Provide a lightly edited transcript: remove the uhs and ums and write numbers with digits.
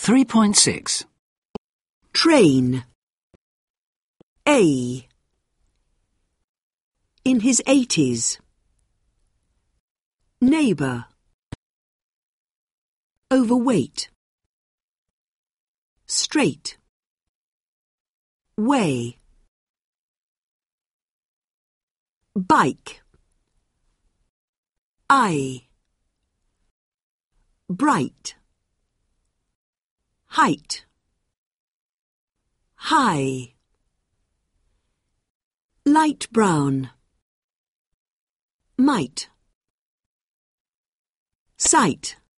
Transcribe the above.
3.6. Train. A. In his 80s. Neighbour. Overweight. Straight. Way. Bike. Eye. Bright. Height. High. Light brown. Might. Sight.